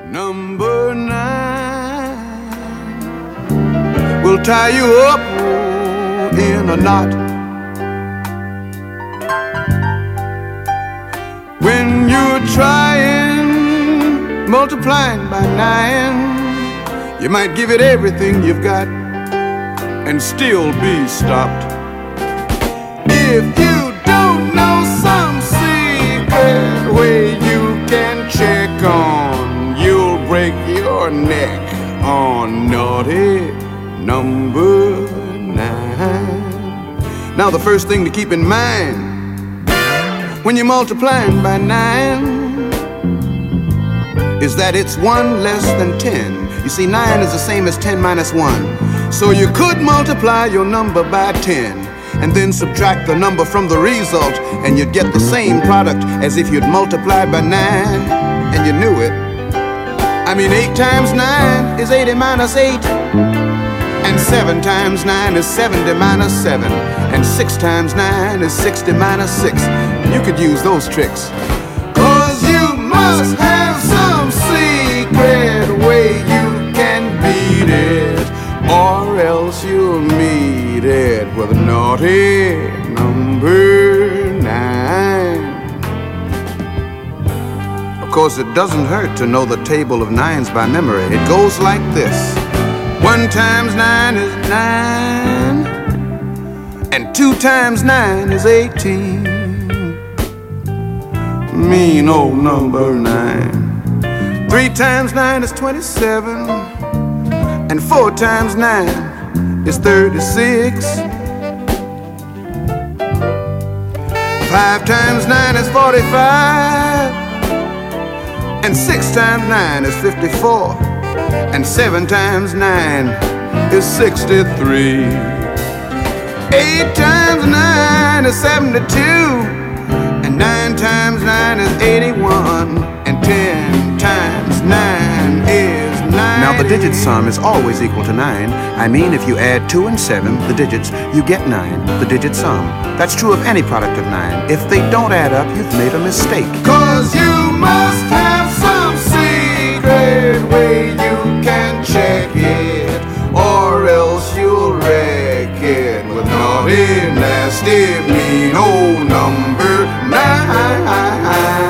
Number 9 will tie you up in a knot. When you're trying multiplying by 9, you might give it everything you've got and still be stopped. If you don't know some secret way you can check on, you'll break your neck on naughty number 9. Now the first thing to keep in mind when you're multiplying by 9 is that it's 1 less than 10. You see, 9 is the same as 10 minus 1. So you could multiply your number by 10 and then subtract the number from the result, and you'd get the same product as if you'd multiplied by 9 and you knew it. I mean, 8 times 9 is 80 minus 8, and 7 times 9 is 70 minus 7, and 6 times 9 is 60 minus 6. You could use those tricks, 'cause you must have some secret way you can beat it, or else you'll meet it with naughty number 9. Of course, it doesn't hurt to know the table of 9s by memory. It goes like this: 1 times 9 is 9, and 2 times 9 is 18. Mean old number 9. 3 times 9 is 27, and 4 times 9 is 36. 5 times 9 is 45, and 6 times 9 is 54, and 7 times 9 is 63. 8 times 9 is 72, and 9 times 9 is 81, and 10 times 9 is 9. Now the digit sum is always equal to 9. I mean, if you add 2 and 7, the digits, you get 9, the digit sum. That's true of any product of 9. If they don't add up, you've made a mistake. 'Cause you must have some secret way you can check it, or else you'll wreck it with naughty, nasty, mean old number 9.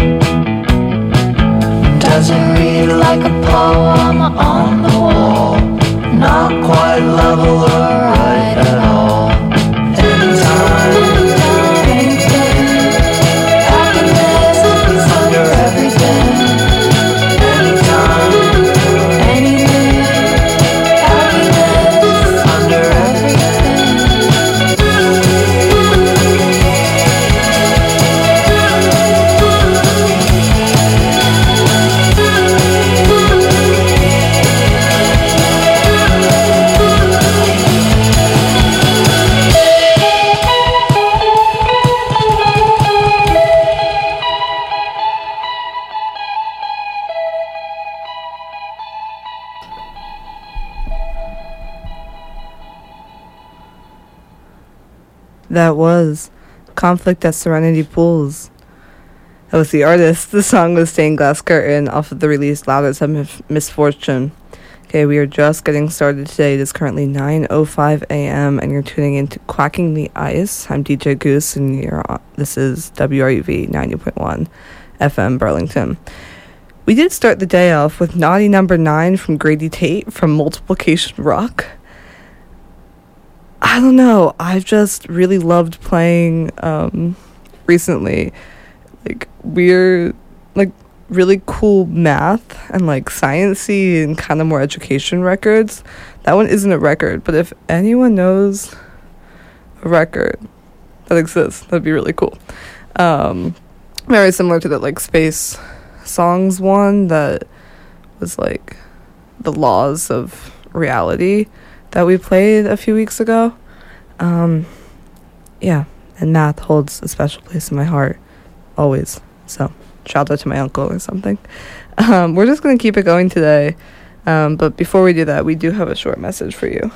Does it read like a poem on the wall? That was Conflict at Serenity Pools. That was the artist. The song was Stained Glass Curtain off of the release Loudest of Misfortune. Okay, we are just getting started today. It is currently 9:05 a.m. and you're tuning into Quacking the Ice. I'm DJ Goose and this is WRUV 90.1 FM Burlington. We did start the day off with Naughty Number 9 from Grady Tate from Multiplication Rock. I don't know. I've just really loved playing recently like weird, like really cool math and like science-y and kind of more education records. That one isn't a record, but if anyone knows a record that exists, that'd be really cool. Very similar to that like Space Songs one that was like the laws of reality that we played a few weeks ago. Yeah, and math holds a special place in my heart always. So shout out to my uncle or something. We're just going to keep it going today. But before we do that, we do have a short message for you.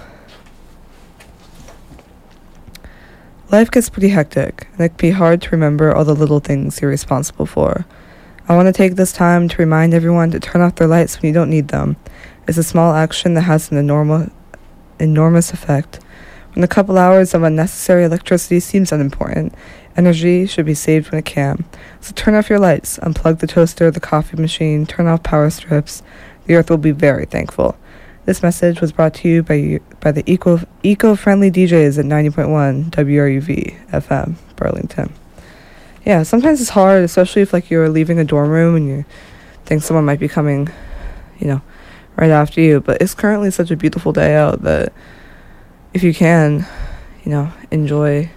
Life gets pretty hectic, and it can be hard to remember all the little things you're responsible for. I want to take this time to remind everyone to turn off their lights when you don't need them. It's a small action that has an enormous effect. When a couple hours of unnecessary electricity seems unimportant, energy should be saved when it can. So turn off your lights, unplug the toaster, the coffee machine, turn off power strips. The earth will be very thankful. This message was brought to you by the eco-friendly DJs at 90.1 WRUV FM Burlington. Yeah, sometimes it's hard, especially if like you're leaving a dorm room and you think someone might be coming, right after you. But it's currently such a beautiful day out that if you can, enjoy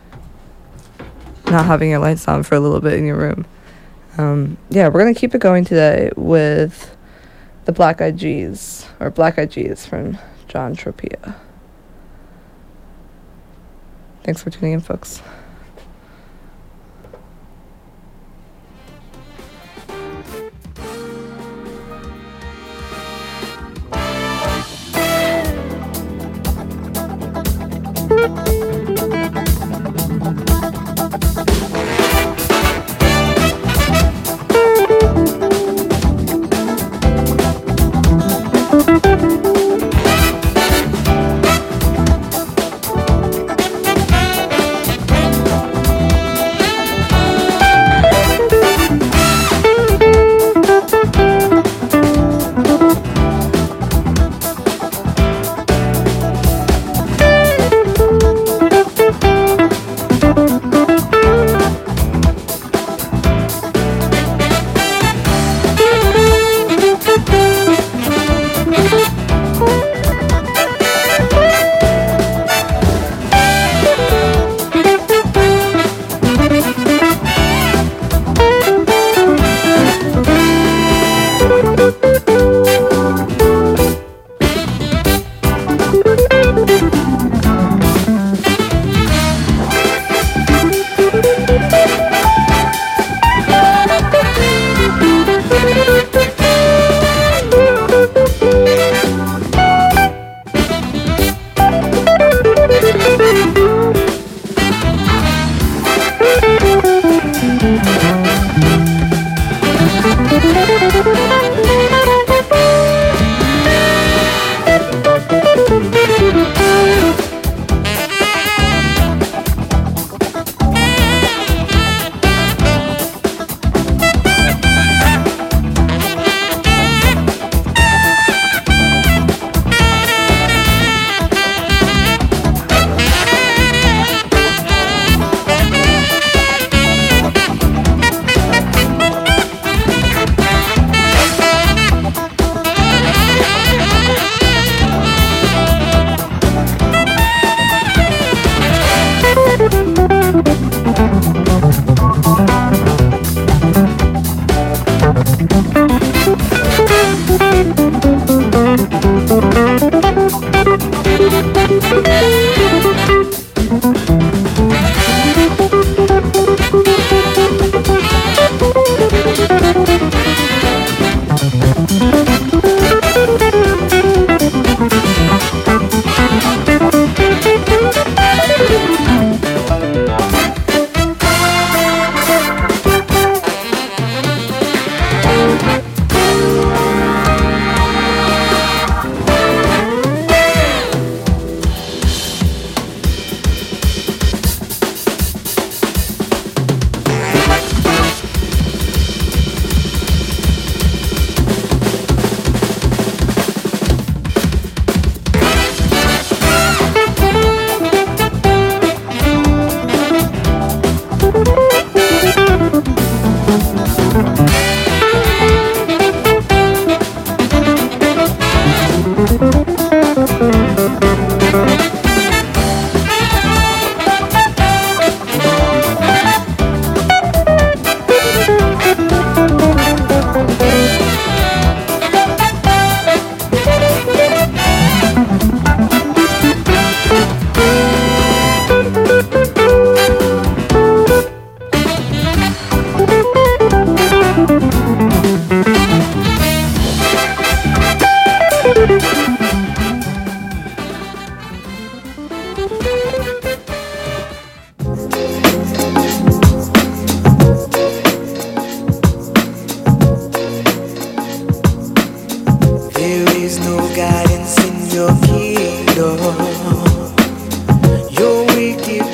not having your lights on for a little bit in your room. We're going to keep it going today with the Black Eyed G's from John Tropea. Thanks for tuning in, folks.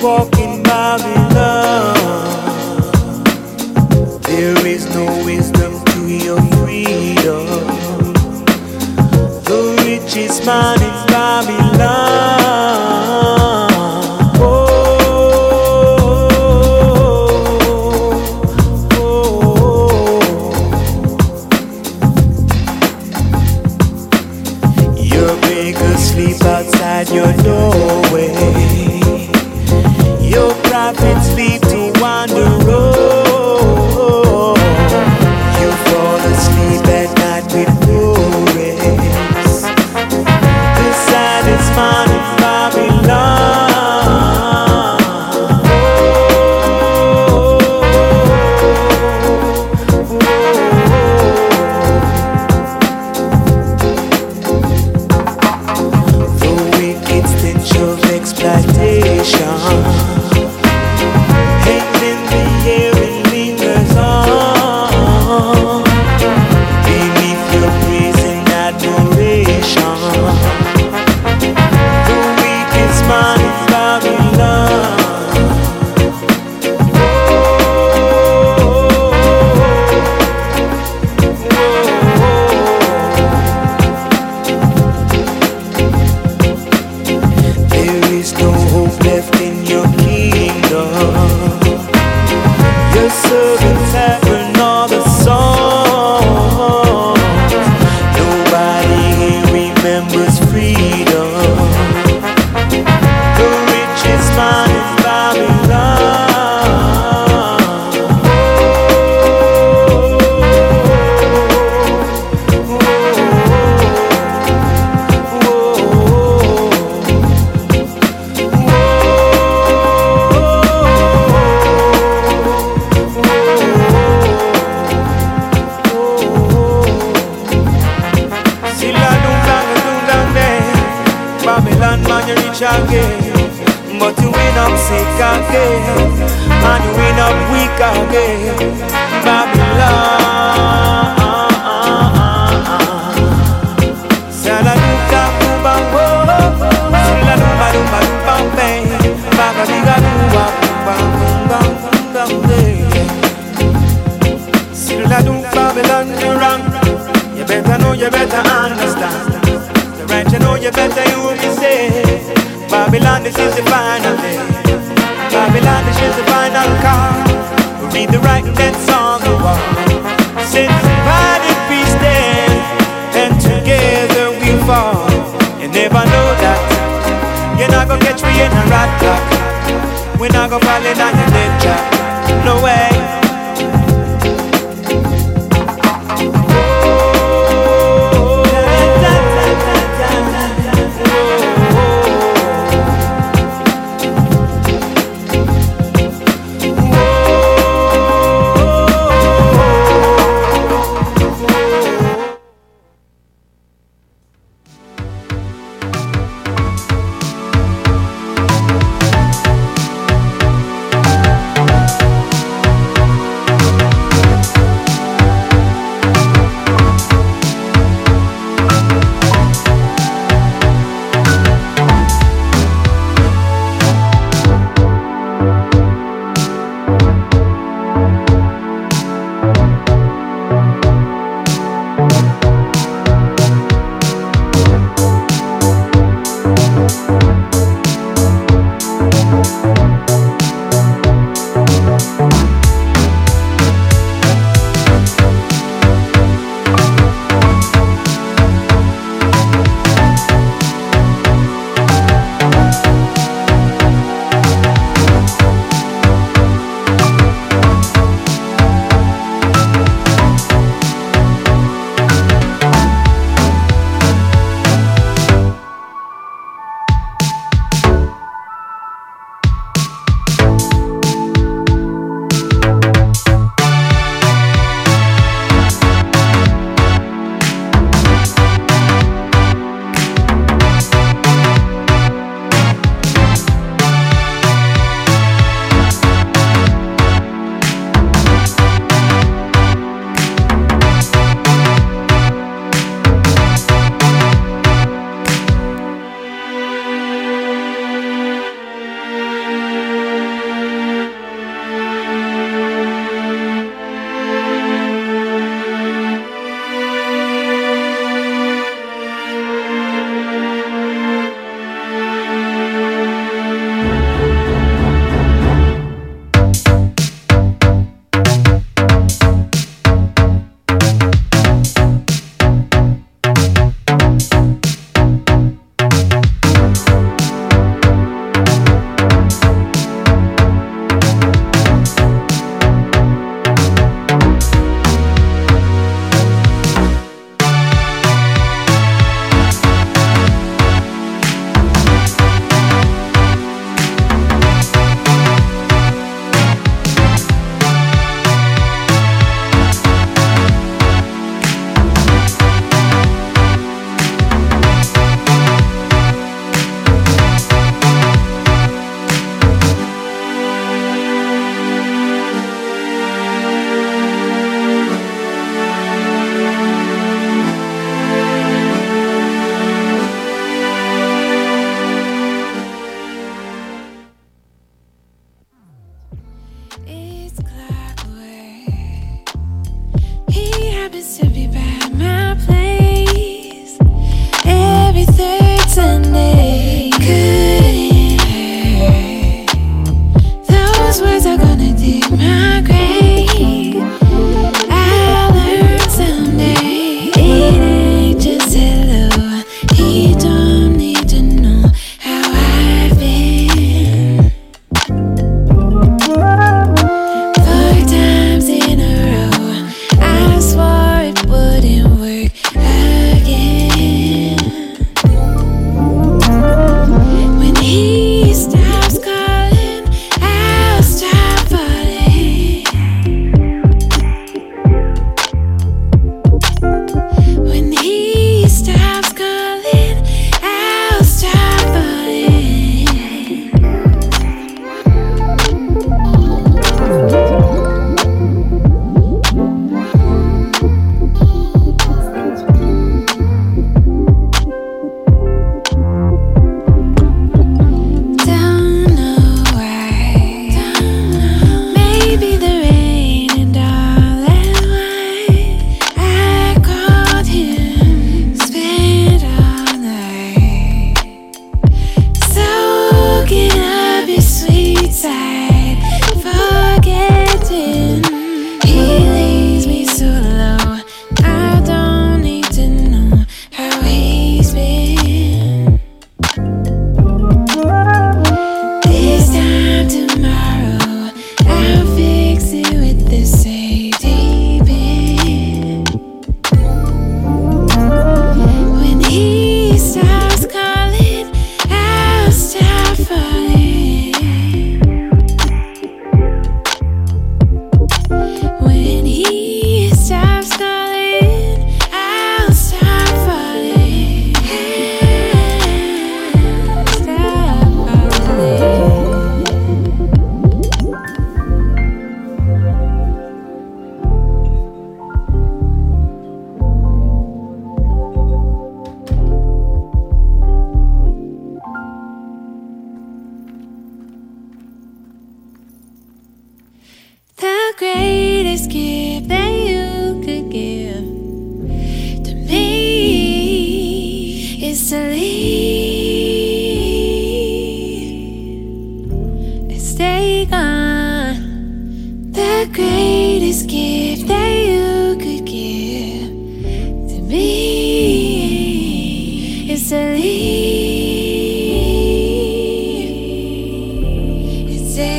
walk in Babylon. There is no wisdom to your freedom. The richest man in Babylon. Sleep outside your doorway. Your prophets sleep to wander road. You fall asleep at night with no rest. The saddest man in Babylon. Exploitation hangs in the air and lingers on beneath your praise and adoration. The weakest man in Babylon. No hope left in your kingdom. Your servants have heard all the songs. Nobody here remembers freedom. The richest man in Babylon. Babylon man, you reach again, but you end up sick again, and you end up weak again. Babylon, Saladuka Kubango, Siladuba Duba Bambe, Bagadiga Duba Bambe, Siladu Babylon, you're wrong. You better know, you better understand. Right, you know you better you will be safe. Babylon, this is the final day. Babylon, this is the final call. We read the right that's on the wall. Since divided we stand, and together we fall. You never know that. You're not gonna catch me in a rat trap. We're not gonna fall in on your dead trap. No way.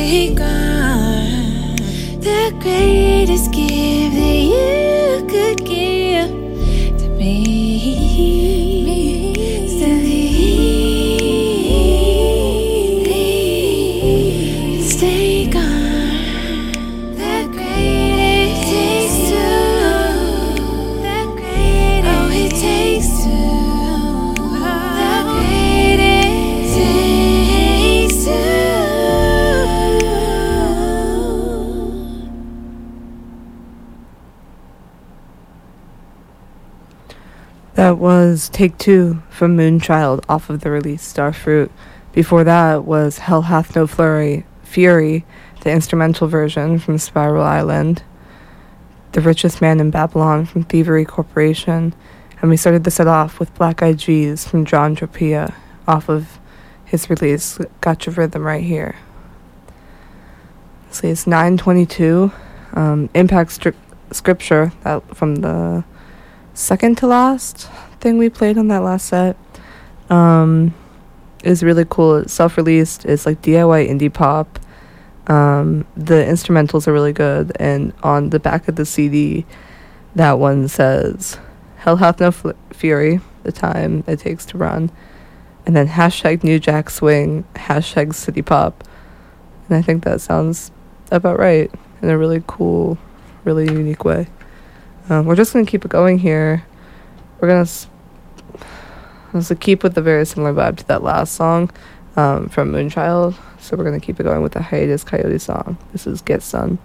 take on the greatest gift that you could give to me. Stay gone. The greatest takes two. The greatest. Oh, it takes two. The greatest takes two. That was Take Two from Moonchild off of the release Starfruit. Before that was Hell Hath No Fury, the instrumental version from Spiral Island. The Richest Man in Babylon from Thievery Corporation. And we started the set off with Black Eyed G's from John Tropea off of his release Got Your Rhythm Right Here. So it's 9:22. Impact Scripture, that from the second to last thing we played on that last set, is really cool. It's self-released. It's like DIY indie pop. The instrumentals are really good, and on the back of the CD, that one says Hell Hath No Fury, the time it takes to run, and then hashtag New Jack Swing, hashtag City Pop. And I think that sounds about right in a really cool, really unique way. We're just going to keep it going here. We're going to keep with the very similar vibe to that last song from Moonchild. So we're going to keep it going with the Hiatus Coyote song. This is Get Sun.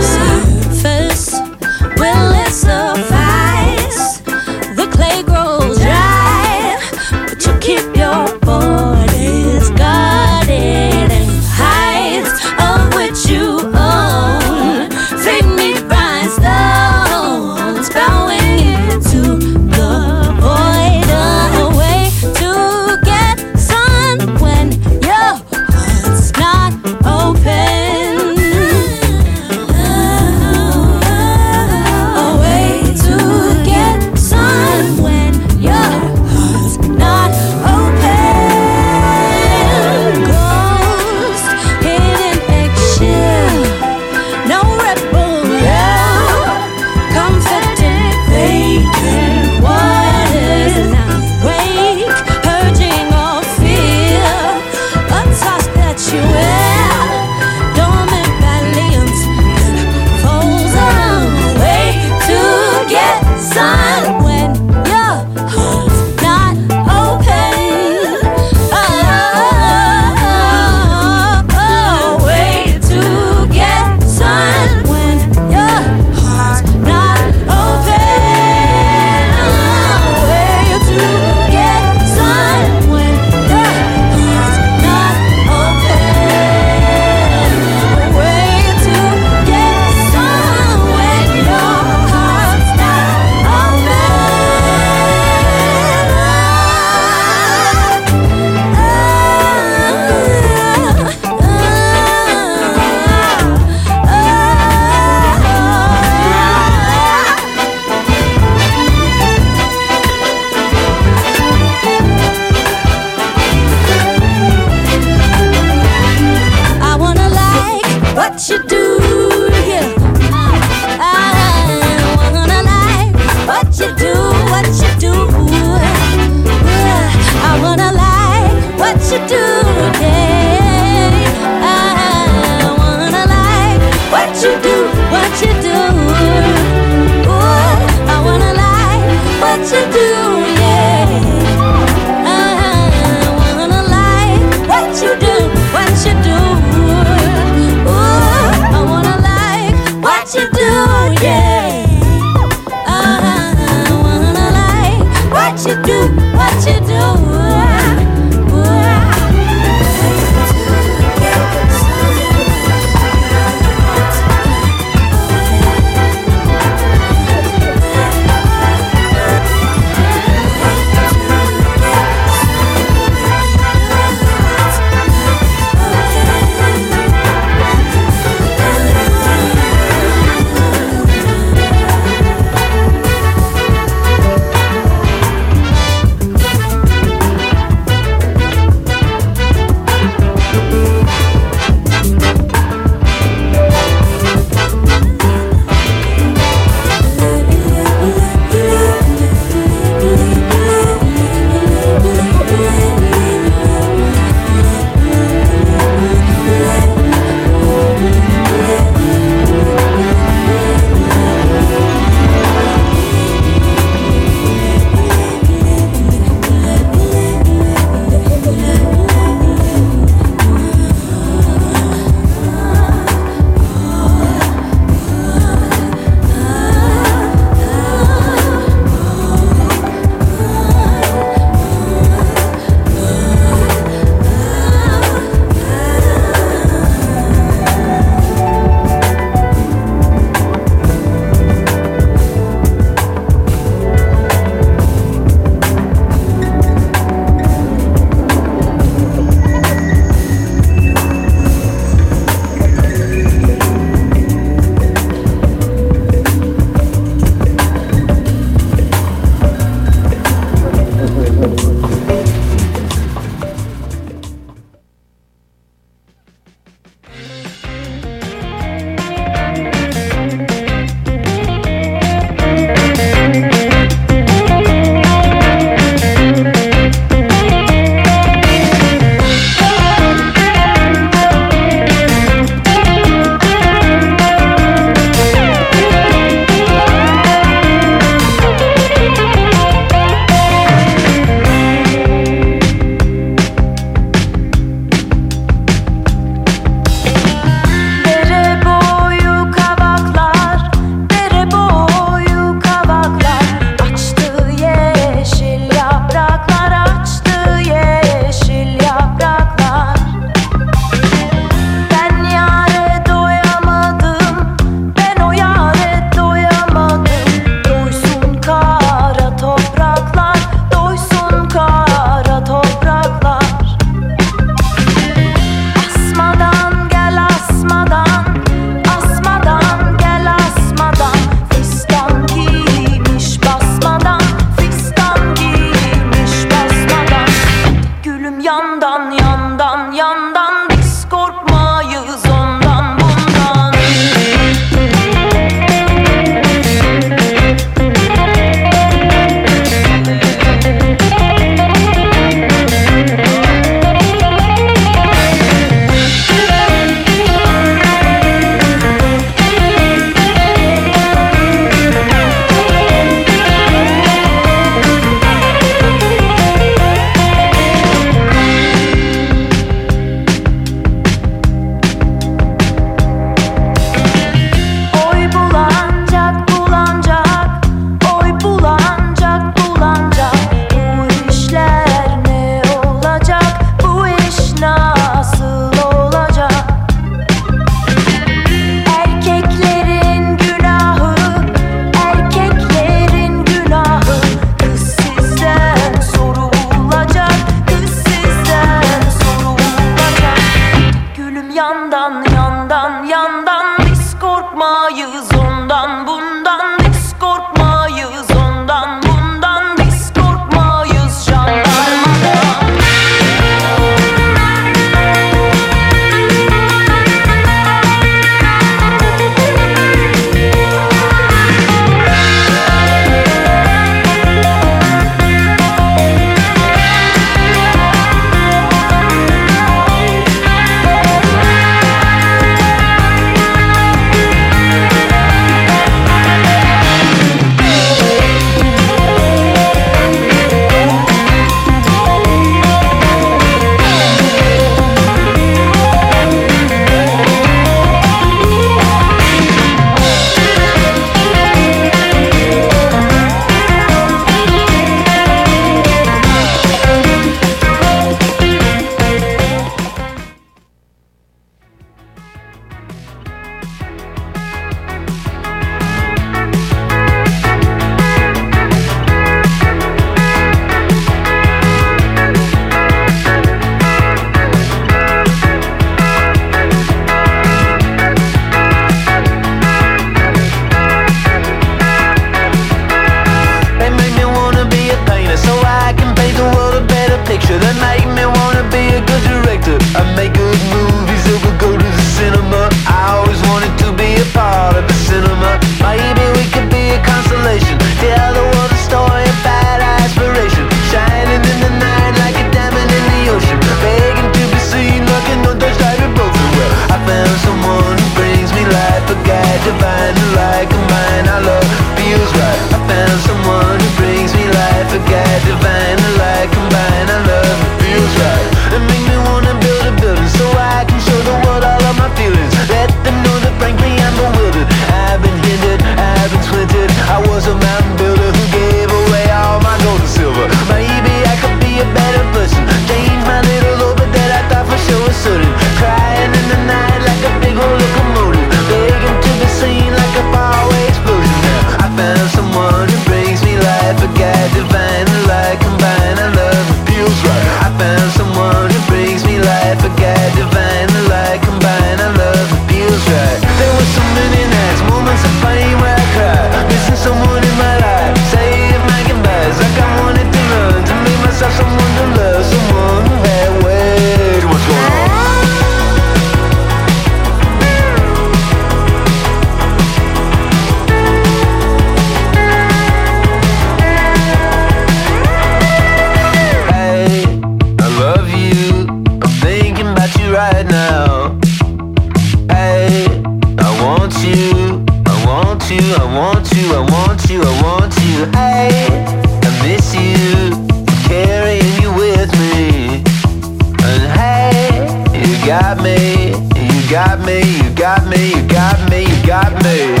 want you, I want you, I want you, I want you, I want you. Hey, I miss you, carrying you with me. And hey, you got me, you got me, you got me, you got me, you got me.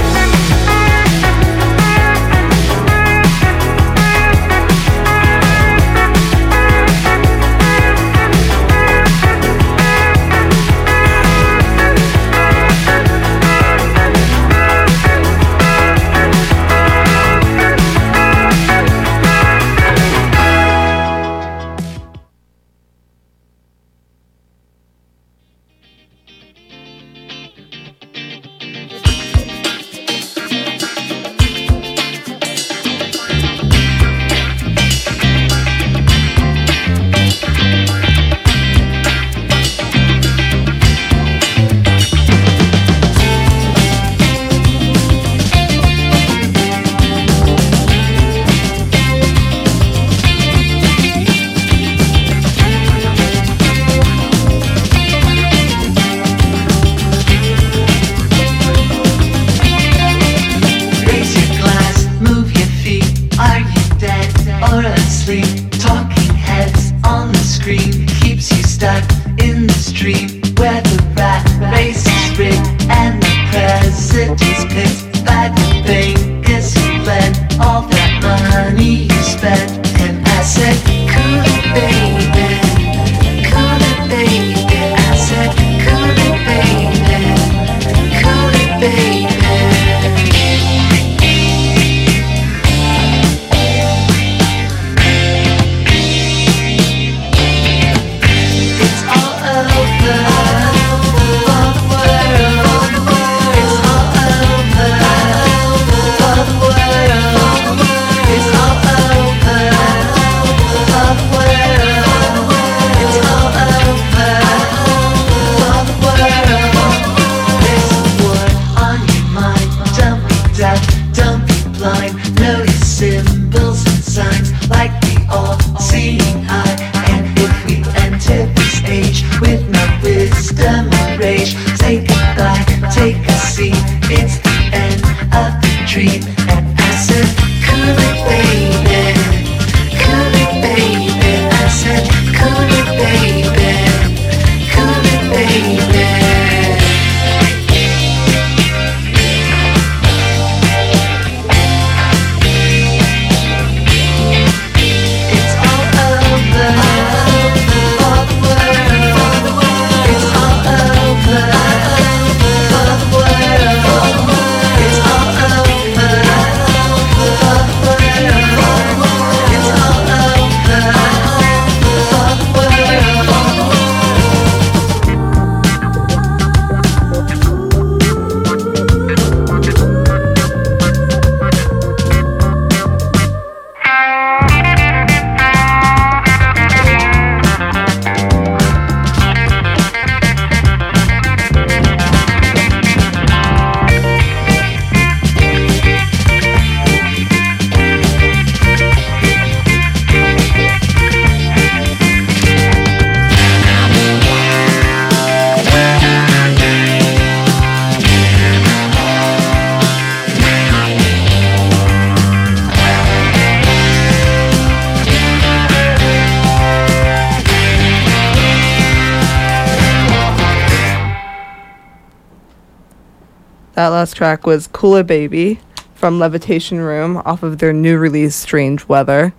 That last track was Cooler Baby from Levitation Room off of their new release, Strange Weather.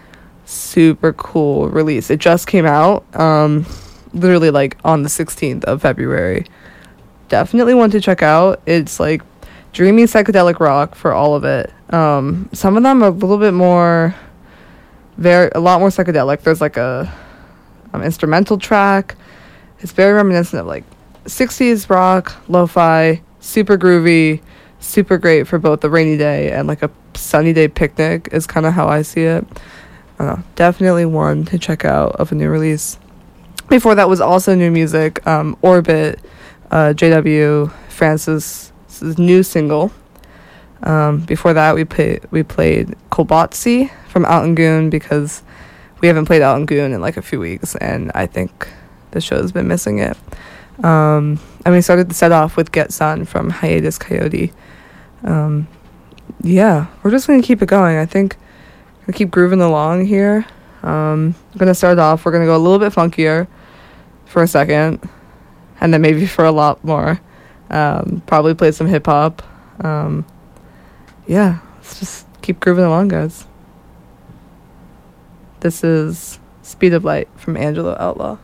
Super cool release. It just came out, literally like on the 16th of February. Definitely one to check out. It's like dreamy psychedelic rock for all of it. Some of them are a little bit more, a lot more psychedelic. There's like a instrumental track. It's very reminiscent of like 60s rock, lo-fi, super groovy, super great for both a rainy day and like a sunny day picnic is kind of how I see it. Definitely one to check out of a new release. Before that was also new music, Orbit, JW Francis' new single. Before that we played Kolbatsi from Out and Goon because we haven't played Out and Goon in like a few weeks and I think the show's been missing it. we started the set off with Get Sun from Hiatus Coyote. Yeah, we're just going to keep it going. I think we'll keep grooving along here. I'm going to start off. We're going to go a little bit funkier for a second, and then maybe for a lot more. Probably play some hip-hop. Yeah, let's just keep grooving along, guys. This is Speed of Light from Angelo Outlaw.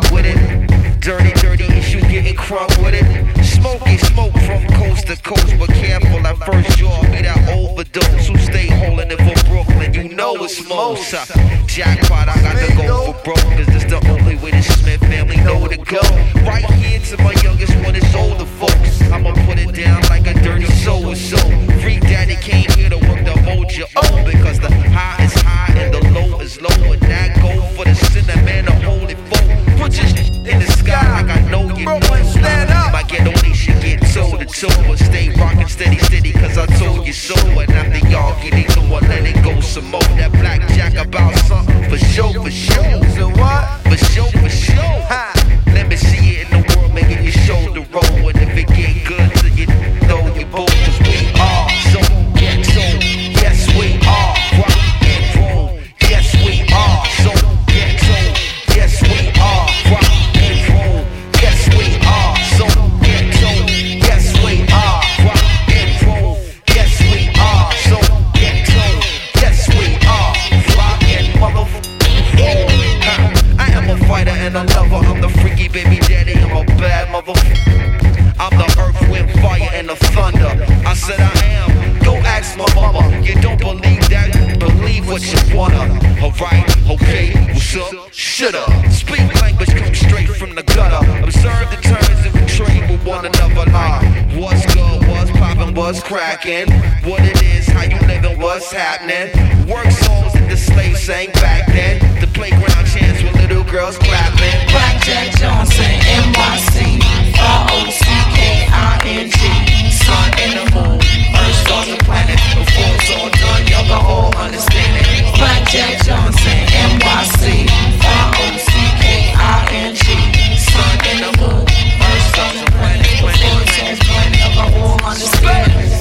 Dirty, dirty, is you getting crunk with it? Smoke is smoke from coast to coast, but careful at first, you'll be that overdose. Who stay holding it for Brooklyn, you know it's most. Jackpot, I got to go for broke, cause this the only way the Smith family know to go. Right here to my youngest one is older folks. I'ma put it down like a dirty soul. Free daddy came here to work the mojo on, because the high is high and the low is low. And that go for the sinner, man, the holy folk. Put your in the sky like I know you know. Stand up. My ghetto nation get toe to toe, but stay rockin' steady, steady, cause I told you so. And after y'all get it going, let it go some more. That blackjack about something for sure, for sure. So what? For sure, for sure. Let me see it in the world, making your shoulder roll. And if it get good to you, know you both, cause we are so, yeah, so, yes we are. Rock and roll, yes we are. So, yeah, so, yes we are. Rock and roll, yes we are. So, yeah, so, yes we are. Rock and roll, yes we are. So, yeah, so, yes we are. Rock and motherfucker. I am a fighter and a lover. I'm the freaky baby daddy. I'm a bad motherfucker. I'm the earth, wind, fire, and the thunder. I said I am. Go ask my mama. You don't believe that? Believe what you wanna. Alright, okay, what's up? Shoulda. Speak language, come straight from the gutter. Observe the turns that we trade with one another. Like what's good, what's poppin', what's crackin', what it is, how you living, what's happening. Work songs that the slaves sang back then. The playground chants with little girls clapping. Blackjack Johnson, NYC, ROCKING, sun and the moon, earth, stars and planets. Before it's all done, y'all gon' all understand it. Blackjack Johnson, NYC, ROCKING, sun and the moon, earth, stars and planets. Before it's all done, y'all gon' all understand it.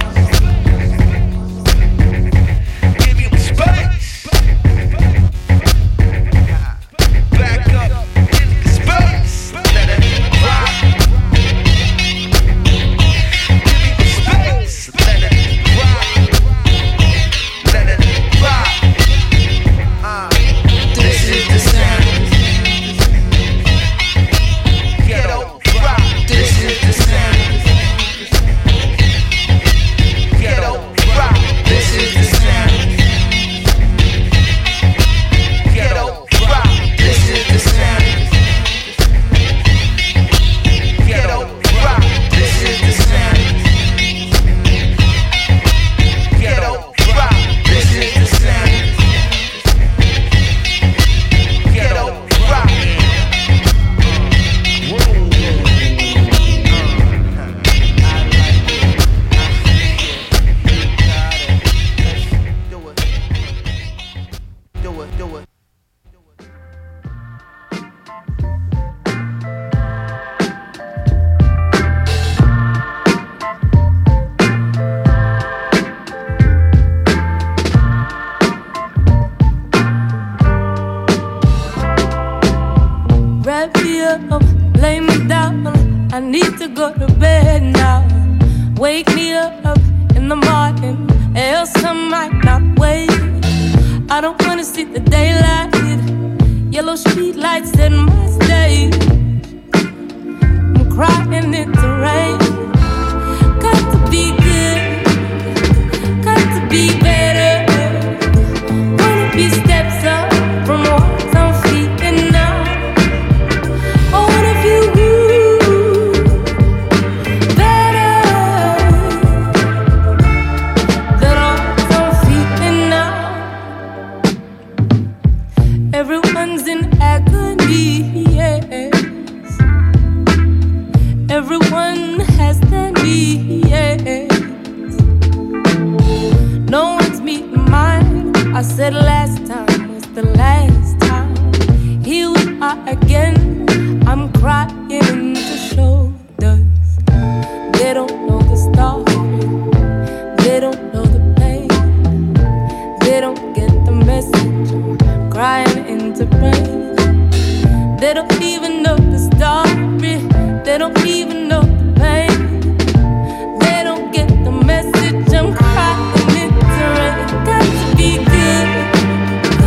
Give me space. Back up, give me space. Let it rock. Give me space. Let it rock. Let it rock. This is the sound. Ghetto rock. This is the sound. Ghetto rock. This is the sound. Ghetto rock. This is the sound. Ghetto rock. This is the sound. Ghetto rock. This is the sound. Ghetto rock. Do it. Do it. Wrap me up, lay me down. I need to go to bed now. Wake me up in the morning, else I might not wait. I don't wanna see the daylight. Yellow street lights in my state. I'm crying in the rain. Got to be good, got to be better. Wanna be steps up from what I'm feeling now. I wanna feel better than what I'm feeling now. Everyone's in agony, yes. Everyone has their needs. No one's meeting mine. I said last time was the last time. Here we are again. I'm crying into shoulders. They don't know the story. They don't know the pain. They don't get the message. I'm crying into rain. They don't even know the story. They don't even know the pain. They don't get the message. I'm crying into rain. Got to be good.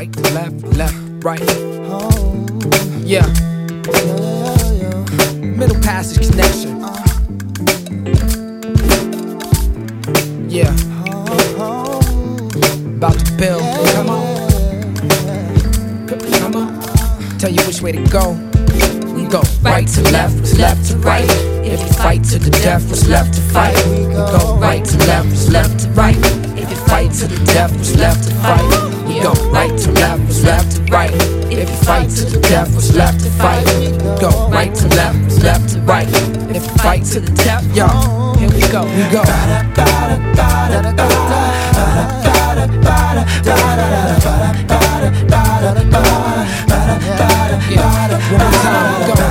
right to left, left to right. Yeah. Middle passage connection. Yeah. About to build. Come on. Come on. Tell you which way to go. We go right to left to right. If you fight to the death, what's left to fight? We go right to left to right. If you fight to the death, what's left to fight? We go right to left to right. If you fight to the death, what's left to fight? We go right to left to right. If you fight to the death, y'all, here we go. We go. Yeah. One more time, go.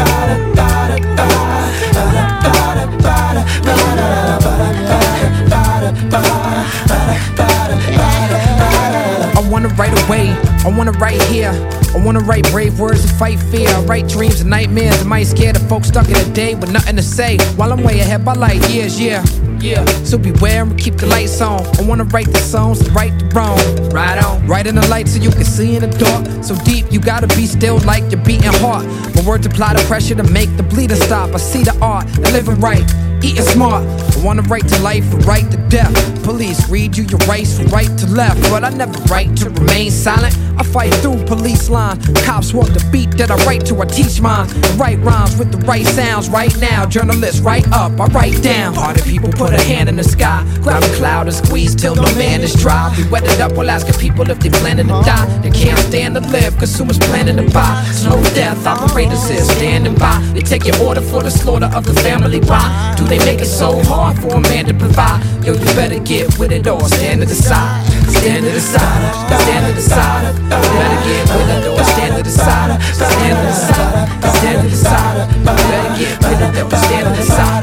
I wanna write away, I wanna write here. I wanna write brave words and fight fear. I write dreams and nightmares. Am I scared of folks stuck in a day with nothing to say? While I'm way ahead by light years, yeah. So beware and keep the lights on. I wanna write the songs and right the wrong. Right on. Right in the light so you can see in the dark. So deep you gotta be still like your beating heart. My words apply the pressure to make the bleeding stop. I see the art, the living right, eating smart. I wanna write to life and write to death. Police read you your rights from right to left, but I never write to remain silent. I fight through police line. Cops want the beat that I write to, I teach mine. I write rhymes with the right sounds right now. Journalists write up, I write down. Hearted people put a hand in the sky. Grab a cloud and squeeze till no man is dry. We wet it up while asking people if they planning to die. They can't stand to live, consumers planning to buy. Slow death, operators is standing by. They take your order for the slaughter of the family. Why do they make it so hard for a man to provide? Yo, you better get with it or stand to the side. Stand to the side, stand to the side. You better get with it or stand to the side. Stand to the side, stand to the side. You better get with it or stand to the side.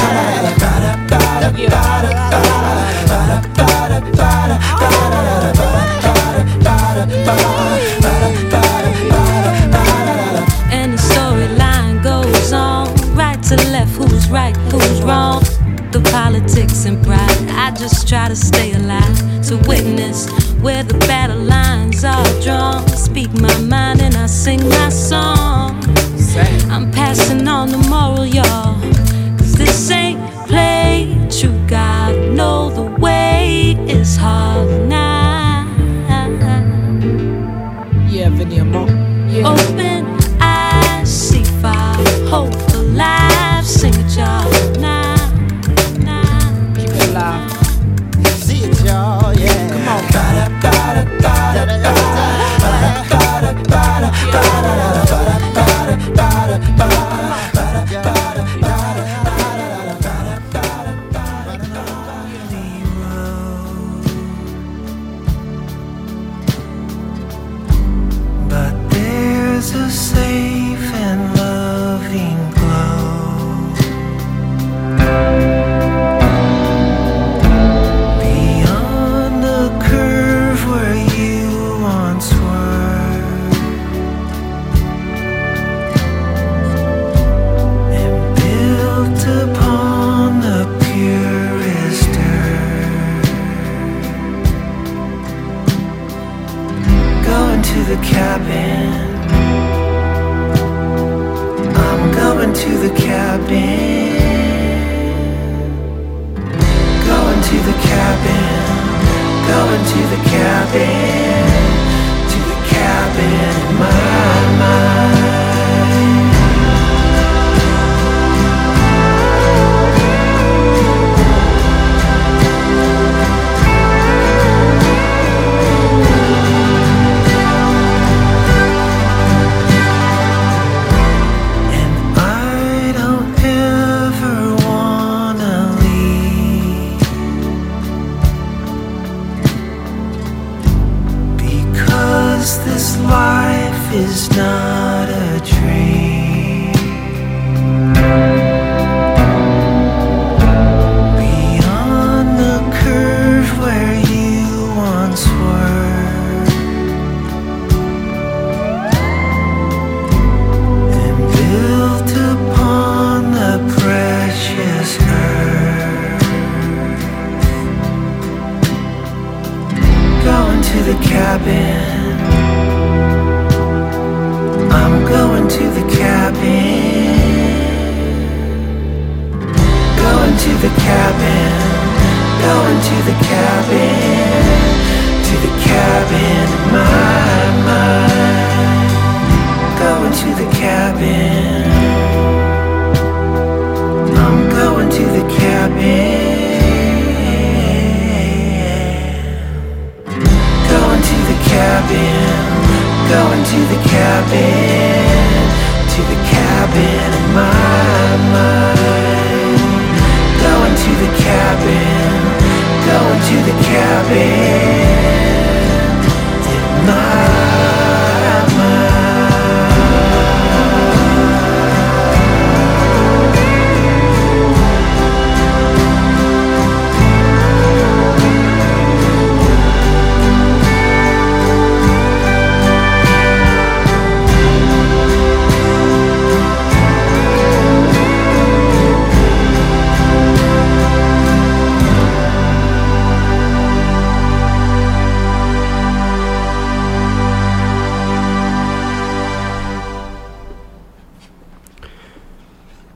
And the storyline goes on, right to left, who's right, who's wrong. The politics and pride, I just try to stay alive to witness where the battle lines are drawn. Speak my mind and I sing my song. I'm passing on the moral, y'all, 'cause this ain't play. True God know the way is hard now. Yeah, Vinny Mo. Yeah. Open eyes, see fire, hope alive. Sing it, y'all, now. Keep it alive. See it, y'all, yeah. Come on. But there's a safe and loving glow beyond the curve where you once were, and built upon the purest earth. Going to the cabin, I'm going to the cabin. Going to the cabin, going to the cabin, to the cabin in my mind. And I don't ever wanna leave.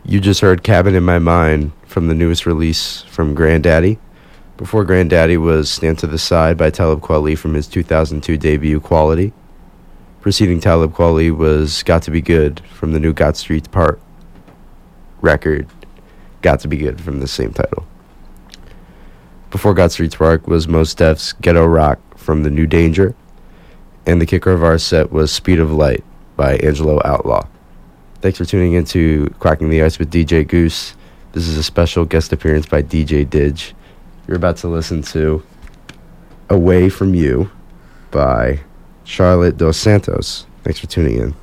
You just heard Cabin in My Mind from the newest release from Grandaddy. Before Grandaddy was Stand to the Side by Talib Kweli from his 2002 debut Quality. Preceding Talib Kweli was Got to Be Good from the new Got Street Part record, Got to Be Good from the same title. Before Got Street Spark was Mos Def's Ghetto Rock from the new Danger. And the kicker of our set was Speed of Light by Angelo Outlaw. Thanks for tuning in to Cracking the Ice with DJ Goose. This is a special guest appearance by DJ Didge. You're about to listen to Away From You by Charlotte Dos Santos. Thanks for tuning in.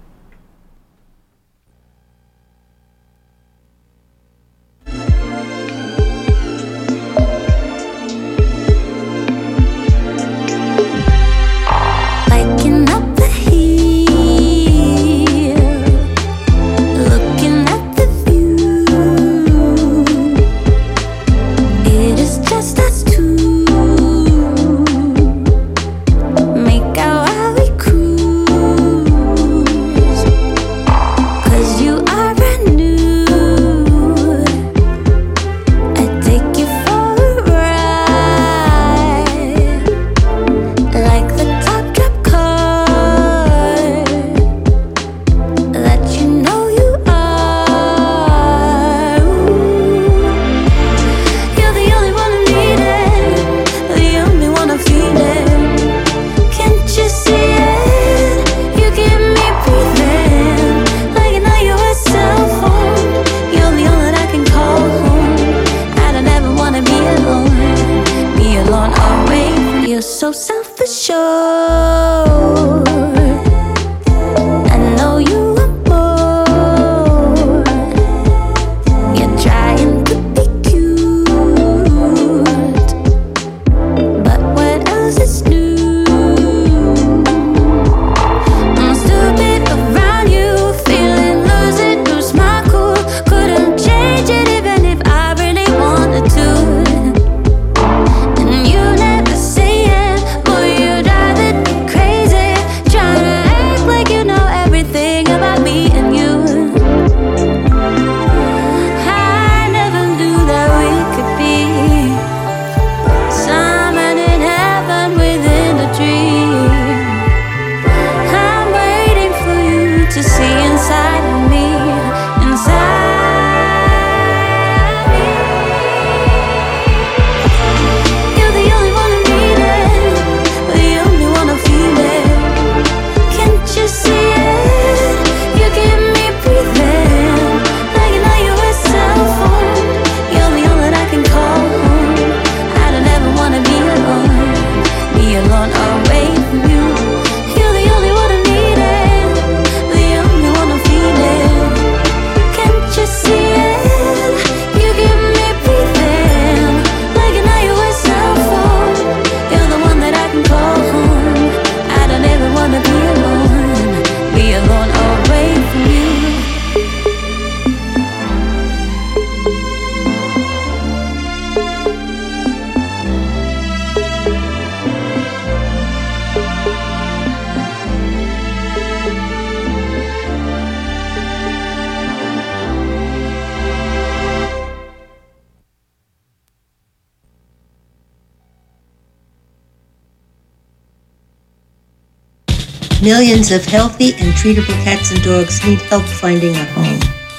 Millions of healthy and treatable cats and dogs need help finding a home.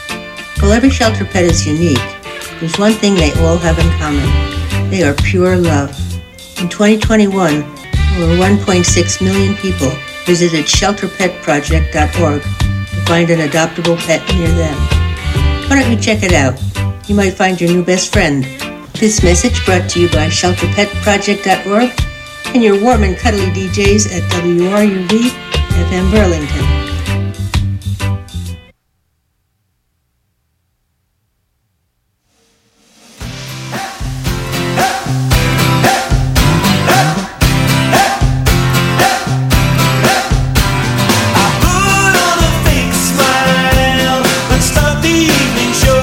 While every shelter pet is unique, there's one thing they all have in common. They are pure love. In 2021, over 1.6 million people visited shelterpetproject.org to find an adoptable pet near them. Why don't you check it out? You might find your new best friend. This message brought to you by shelterpetproject.org and your warm and cuddly DJs at WRUV FM Burlington.